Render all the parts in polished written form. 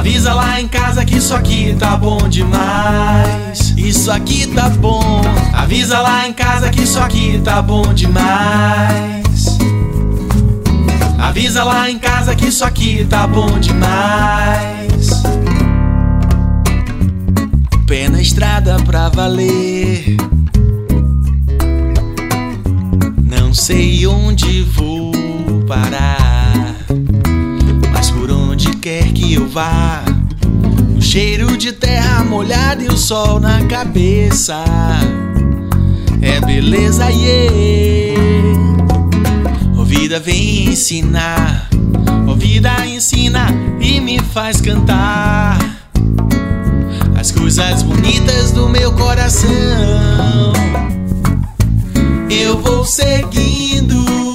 Avisa lá em casa que isso aqui tá bom demais. Isso aqui tá bom. Avisa lá em casa que isso aqui tá bom demais. Avisa lá em casa que isso aqui tá bom demais. Pé na estrada pra valer. Não sei onde vou parar, mas por onde quer que eu vá, o cheiro de terra molhada e o sol na cabeça é beleza, yeah. A vida vem ensinar, a vida ensina e me faz cantar as coisas bonitas do meu coração. Eu vou seguindo,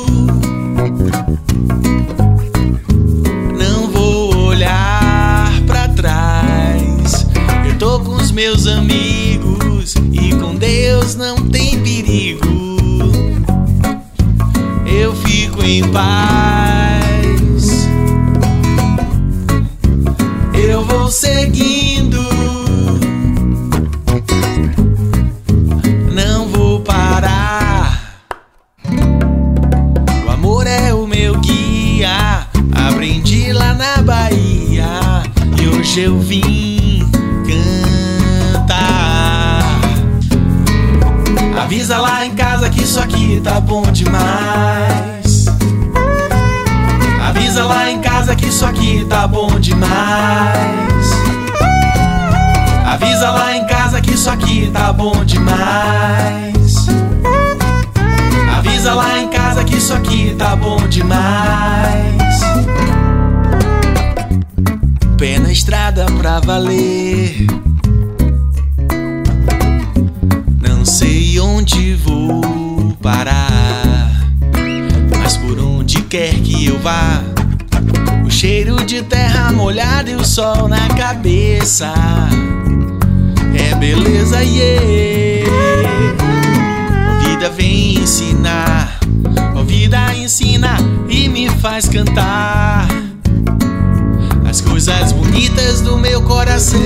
não vou olhar pra trás. Eu tô com os meus amigos e com Deus não tem perigo. Eu fico em paz. Eu vou seguindo, não vou parar. O amor é o meu guia, aprendi lá na Bahia e hoje eu vim cantar. Avisa lá em casa que isso aqui tá bom demais. Avisa lá em casa que isso aqui tá bom demais. Avisa lá em casa que isso aqui tá bom demais. Avisa lá em casa que isso aqui tá bom demais. Pé na estrada pra valer. Não sei onde vou parar, mas por onde quer que eu vá, o cheiro de terra molhada e o sol na cabeça é beleza, yeah. A vida vem ensinar, a vida ensina e me faz cantar as coisas bonitas do meu coração.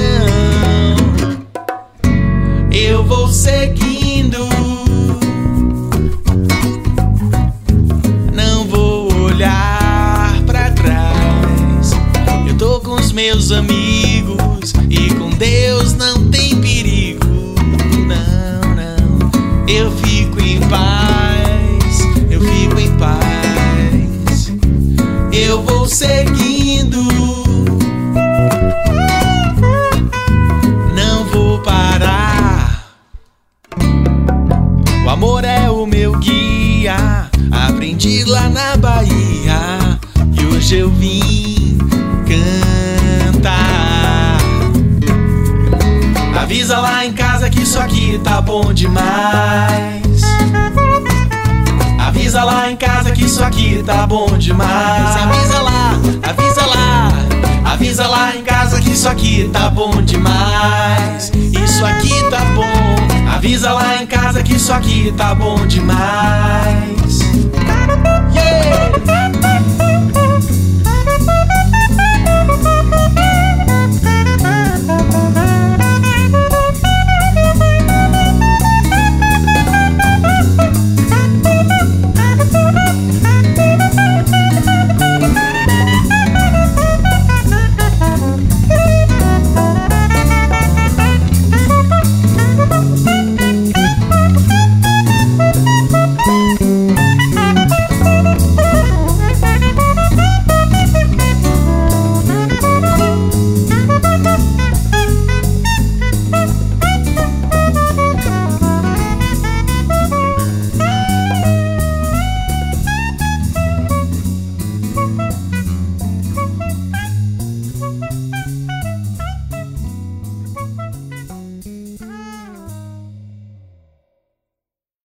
Eu vou seguindo, não vou olhar pra trás. Eu tô com os meus amigos e com Deus não tem perigo. Não, não, eu fico em paz, eu fico em paz. Eu vou seguindo, não vou parar. O amor é o meu guia, aprendi lá na Bahia e hoje eu vim cantar. Avisa lá em casa que isso aqui tá bom demais. Avisa lá em casa que isso aqui tá bom demais. Avisa lá, avisa lá. Avisa lá em casa que isso aqui tá bom demais. Isso aqui tá bom. Avisa lá em casa que isso aqui tá bom demais, yeah.